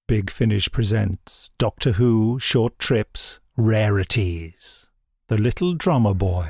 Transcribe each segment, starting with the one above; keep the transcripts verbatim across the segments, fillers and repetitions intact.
Big Finish presents Doctor Who Short Trips Rarities. The Little Drummer Boy.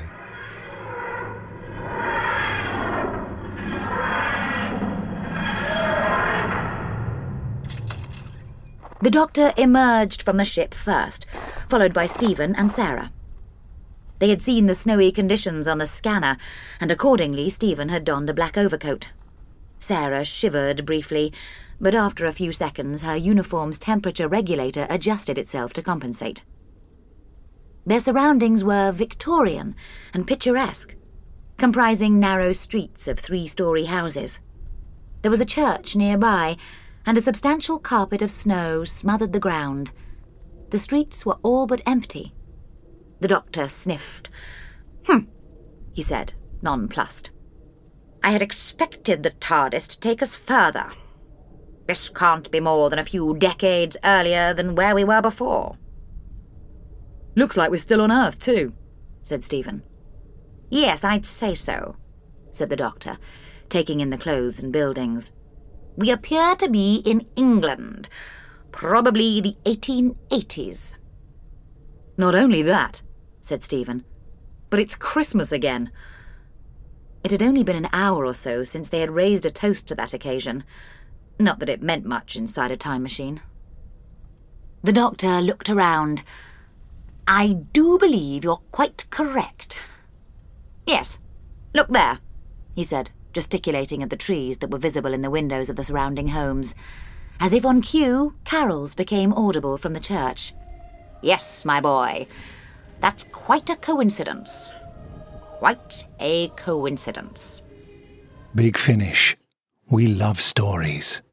The Doctor emerged from the ship first, followed by Stephen and Sarah. They had seen the snowy conditions on the scanner, and accordingly Stephen had donned a black overcoat. Sarah shivered briefly, but after a few seconds her uniform's temperature regulator adjusted itself to compensate. Their surroundings were Victorian and picturesque, comprising narrow streets of three-storey houses. There was a church nearby, and a substantial carpet of snow smothered the ground. The streets were all but empty. The Doctor sniffed. "Hmm," he said, nonplussed. "I had expected the TARDIS to take us further. This can't be more than a few decades earlier than where we were before." "Looks like we're still on Earth, too," said Stephen. "Yes, I'd say so," said the Doctor, taking in the clothes and buildings. "We appear to be in England, probably the eighteen eighties. "Not only that," said Stephen, "but it's Christmas again." It had only been an hour or so since they had raised a toast to that occasion. Not that it meant much inside a time machine. The Doctor looked around. "I do believe you're quite correct. Yes, look there," he said, gesticulating at the trees that were visible in the windows of the surrounding homes. As if on cue, carols became audible from the church. "Yes, my boy, that's quite a coincidence. Quite a coincidence." Big Finish. We love stories.